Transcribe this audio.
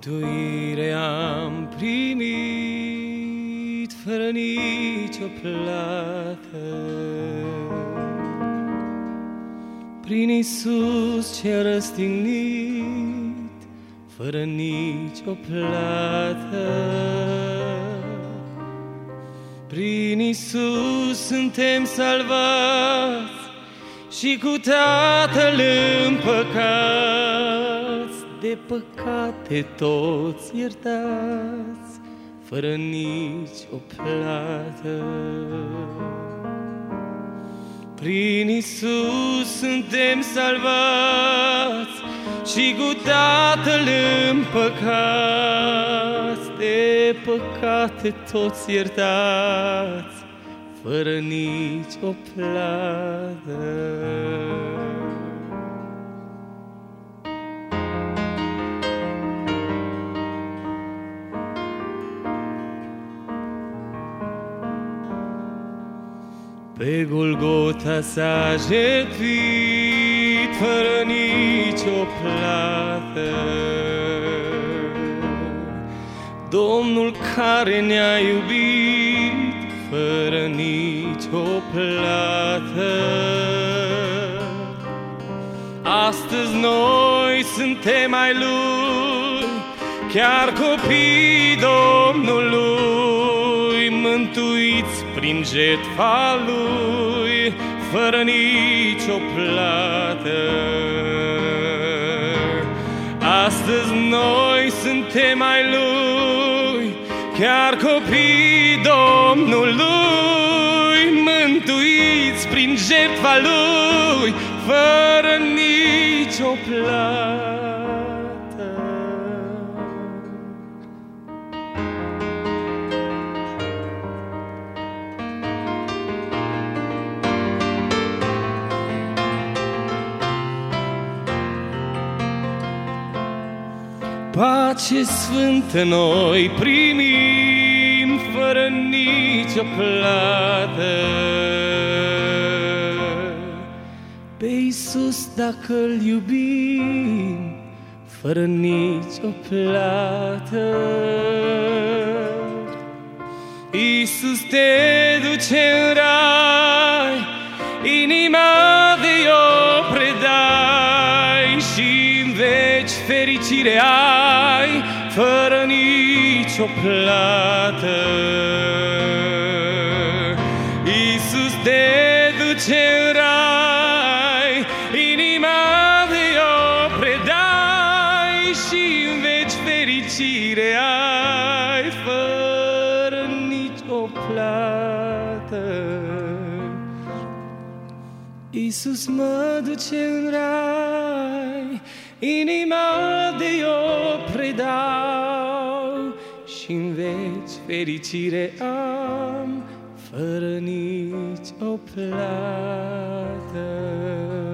Mântuire am primit fără nicio plată, prin Iisus ce-a răstignit fără nicio plată. Prin Iisus suntem salvați și cu Tatăl împăcați, de păcate toți iertați, fără nicio plată. Prin Iisus suntem salvați și cu Tatăl împăcați, de păcate toți iertați, fără nicio plată. Pe Golgota s-a jertfit fără nicio plată, Domnul care ne-a iubit fără nicio plată. Astăzi noi suntem ai Lui, chiar copii Domnului, mântuiți prin jertfa Lui, fără nicio plată. Astăzi noi suntem ai Lui, chiar copii Domnului, mântuiți prin jertfa Lui, fără nicio plată. Pace sfântă noi primim fără nicio plată. Pe Iisus dacă-L iubim fără nicio plată. Iisus te duce în rai, inima de-o predai și în veci fericire ai, fără nicio plată. Iisus te duce în rai, inima de-o predai și în veci fericire ai, fără nicio plată. Iisus mă duce în rai, inima de-o predau și în veci fericire am, fără nicio plată.